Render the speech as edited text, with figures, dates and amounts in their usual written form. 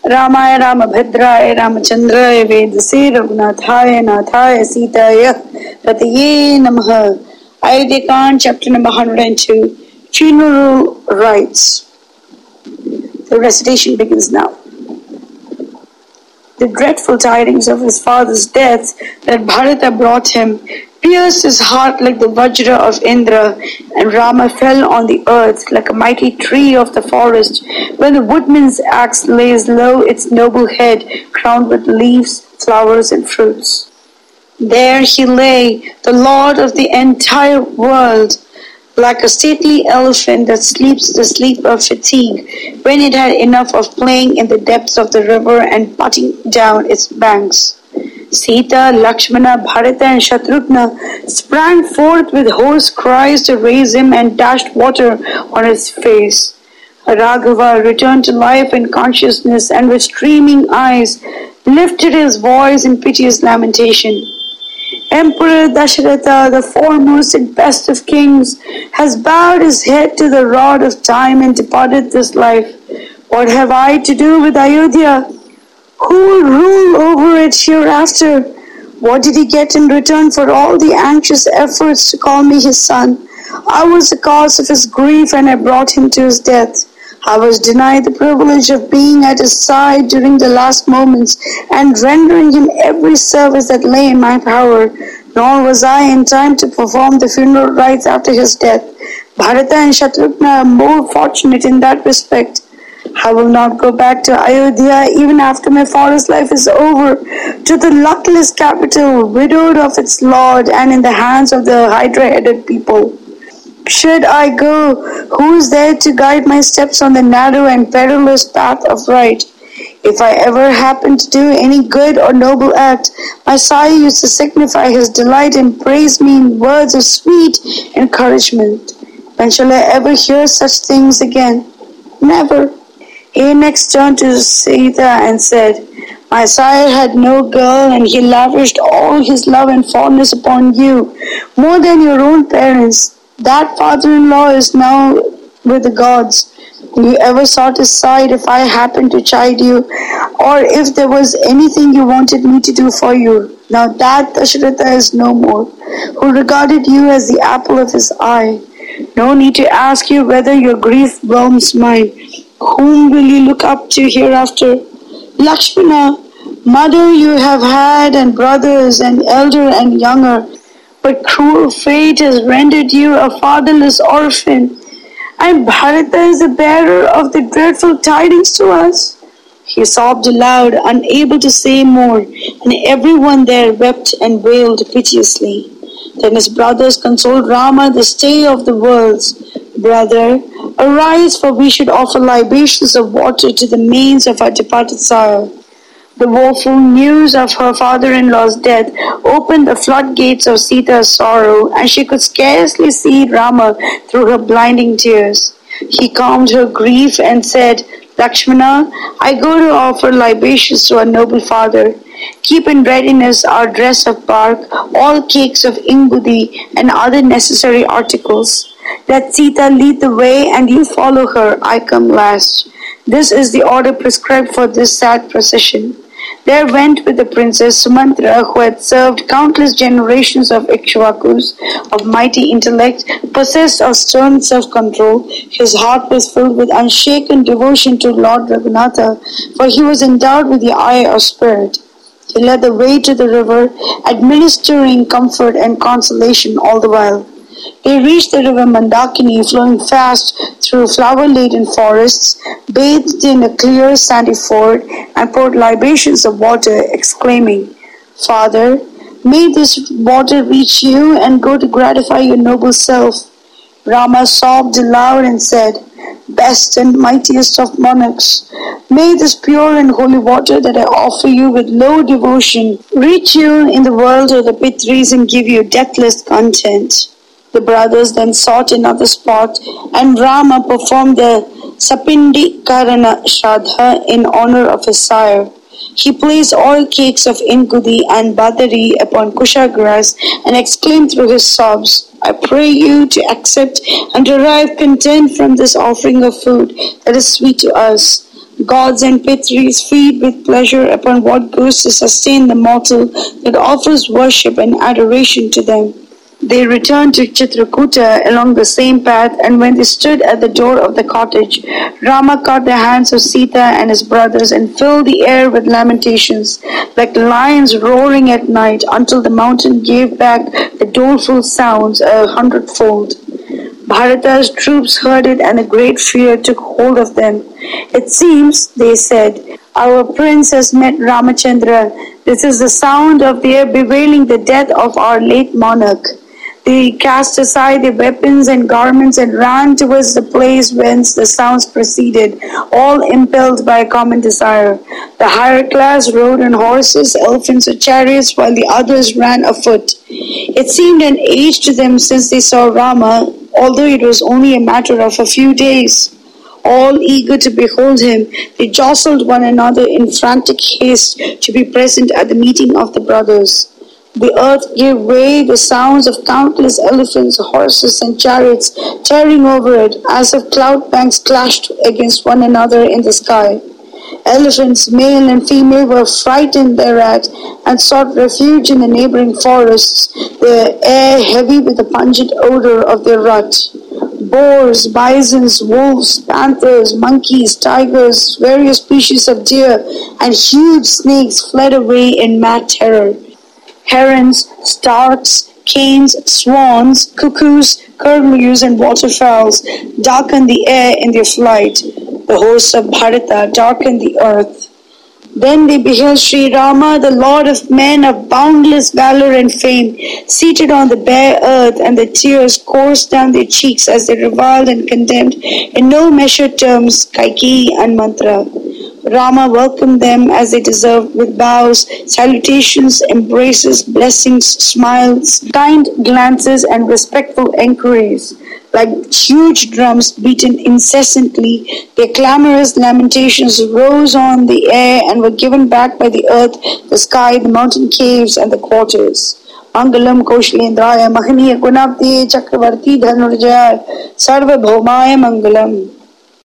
रामाय रामभद्राय रामचंद्राय वेदसे रघुनाथाय नाथाय सीताय पतये नमः. Ayodhya Kand, chapter number 102, Funeral Rites. The recitation begins now. The dreadful tidings of his father's death that Bharata brought him pierced his heart like the Vajra of Indra, and Rama fell on the earth like a mighty tree of the forest, where the woodman's axe lays low its noble head, crowned with leaves, flowers, and fruits. There he lay, the lord of the entire world, like a stately elephant that sleeps the sleep of fatigue, when it had enough of playing in the depths of the river and putting down its banks. Sita, Lakshmana, Bharata and Shatrughna sprang forth with hoarse cries to raise him and dashed water on his face. Raghava returned to life and consciousness and with streaming eyes lifted his voice in piteous lamentation. Emperor Dasharatha, the foremost and best of kings, has bowed his head to the rod of time and departed this life. What have I to do with Ayodhya? Who will rule over it hereafter? What did he get in return for all the anxious efforts to call me his son? I was the cause of his grief and I brought him to his death. I was denied the privilege of being at his side during the last moments and rendering him every service that lay in my power, nor was I in time to perform the funeral rites after his death. Bharata and Shatrughna are more fortunate in that respect. I will not go back to Ayodhya even after my father's life is over, to the luckless capital, widowed of its lord and in the hands of the hydra-headed people. Should I go, who is there to guide my steps on the narrow and perilous path of right? If I ever happen to do any good or noble act, my sire used to signify his delight and praise me in words of sweet encouragement. When shall I ever hear such things again? Never. He next turned to Sita and said, My sire had no girl and he lavished all his love and fondness upon you, more than your own parents. That father-in-law is now with the gods. You ever sought his side if I happened to chide you, or if there was anything you wanted me to do for you? Now that Dasharatha is no more, who regarded you as the apple of his eye. No need to ask you whether your grief whelms mine. Whom will you look up to hereafter? Lakshmana, mother you have had, and brothers, and elder and younger, but cruel fate has rendered you a fatherless orphan, and Bharata is the bearer of the dreadful tidings to us. He sobbed aloud, unable to say more, and everyone there wept and wailed piteously. Then his brothers consoled Rama, the stay of the worlds. Brother, arise, for we should offer libations of water to the manes of our departed sire. The woeful news of her father-in-law's death opened the floodgates of Sita's sorrow, and she could scarcely see Rama through her blinding tears. He calmed her grief and said, Lakshmana, I go to offer libations to our noble father. Keep in readiness our dress of bark, all cakes of ingudi, and other necessary articles. Let Sita lead the way, and you follow her. I come last. This is the order prescribed for this sad procession. There went with the princess Sumantra, who had served countless generations of Ikshvakus, of mighty intellect, possessed of stern self-control. His heart was filled with unshaken devotion to Lord Raghunatha, for he was endowed with the eye of spirit. He led the way to the river, administering comfort and consolation all the while. They reached the river Mandakini, flowing fast through flower-laden forests, bathed in a clear sandy ford, and poured libations of water, exclaiming, Father, may this water reach you and go to gratify your noble self. Rama sobbed aloud and said, Best and mightiest of monarchs, may this pure and holy water that I offer you with low devotion reach you in the world of the Pitris and give you deathless content. The brothers then sought another spot, and Rama performed the Sapindikarana Shraddha in honor of his sire. He placed oil cakes of ingudi and badari upon kusha grass and exclaimed through his sobs, I pray you to accept and derive content from this offering of food that is sweet to us. Gods and Pitris feed with pleasure upon what goes to sustain the mortal that offers worship and adoration to them. They returned to Chitrakuta along the same path, and when they stood at the door of the cottage, Rama caught the hands of Sita and his brothers and filled the air with lamentations, like lions roaring at night, until the mountain gave back the doleful sounds 100-fold. Bharata's troops heard it, and a great fear took hold of them. It seems, they said, our prince has met Ramachandra. This is the sound of their bewailing the death of our late monarch. They cast aside their weapons and garments and ran towards the place whence the sounds proceeded, all impelled by a common desire. The higher class rode on horses, elephants, or chariots, while the others ran afoot. It seemed an age to them since they saw Rama, although it was only a matter of a few days. All eager to behold him, they jostled one another in frantic haste to be present at the meeting of the brothers. The earth gave way, the sounds of countless elephants, horses, and chariots tearing over it, as if cloud banks clashed against one another in the sky. Elephants, male and female, were frightened thereat and sought refuge in the neighboring forests, the air heavy with the pungent odor of their rut. Boars, bisons, wolves, panthers, monkeys, tigers, various species of deer, and huge snakes fled away in mad terror. Herons, starks, canes, swans, cuckoos, curlews, and waterfowls darkened the air in their flight. The hosts of Bharata darkened the earth. Then they beheld Sri Rama, the Lord of men of boundless valor and fame, seated on the bare earth, and the tears coursed down their cheeks as they reviled and condemned in no measured terms Kaikeyi and Mantra. Rama welcomed them as they deserved with bows, salutations, embraces, blessings, smiles, kind glances, and respectful enquiries. Like huge drums beaten incessantly, their clamorous lamentations rose on the air and were given back by the earth, the sky, the mountain caves, and the quarters. Mangalam Kaushalendraya Mahaniya Gunabdi Chakravarti Dhanurjaya Sarvabhaumaya Mangalam.